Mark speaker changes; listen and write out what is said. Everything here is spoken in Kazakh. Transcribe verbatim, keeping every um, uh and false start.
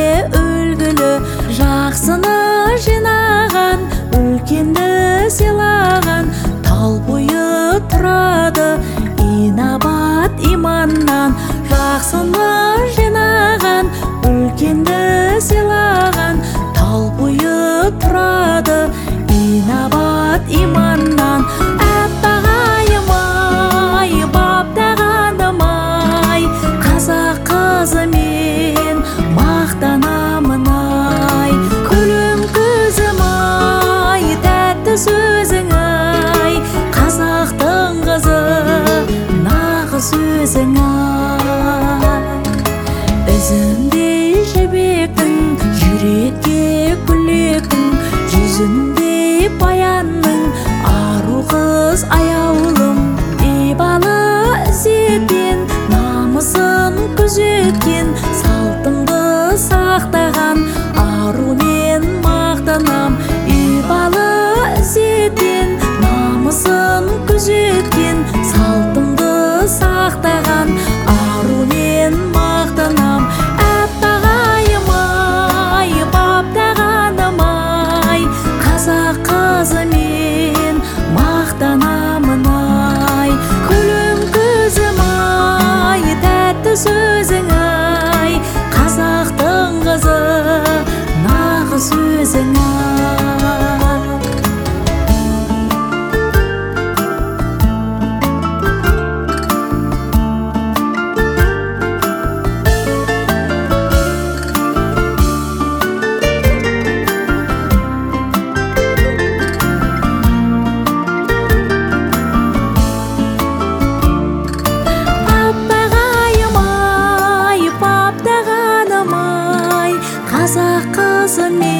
Speaker 1: үлгілі, жақсыны жинаған, үлкенді сыйлаған, тал бойы тұрады инабат иманнан. Жақсыны жинаған, үлкенді сыйлаған, тал бойы тұрады инабат иманнан. Әппағайым-ай, баптағаным-ай, қазақ қызы мен мақтанамын-ай. Күлім көзім-ай, тәтті сөзің-ай, қазақтың қызы нағыз өзің-ай. Үзіндей жібектің, жүрекке күлектің, жүзіндей баянның, ару қыз аяулым. Ибалы ізеткен, намысын күзеткен, салтымды сақтаған, арумен мақтанам. Ибалы ізеткен, намысын күзеткен, салтымды сақтаған, арумен мақтанам. Әппағайым-ай, баптағаным-ай, қазақ қызы мен мақтанамын-ай. Күлім көзім-ай, тәтті сөзің-ай, қазақтың қызы нағыз өзің-ай. Қазақ қызы мен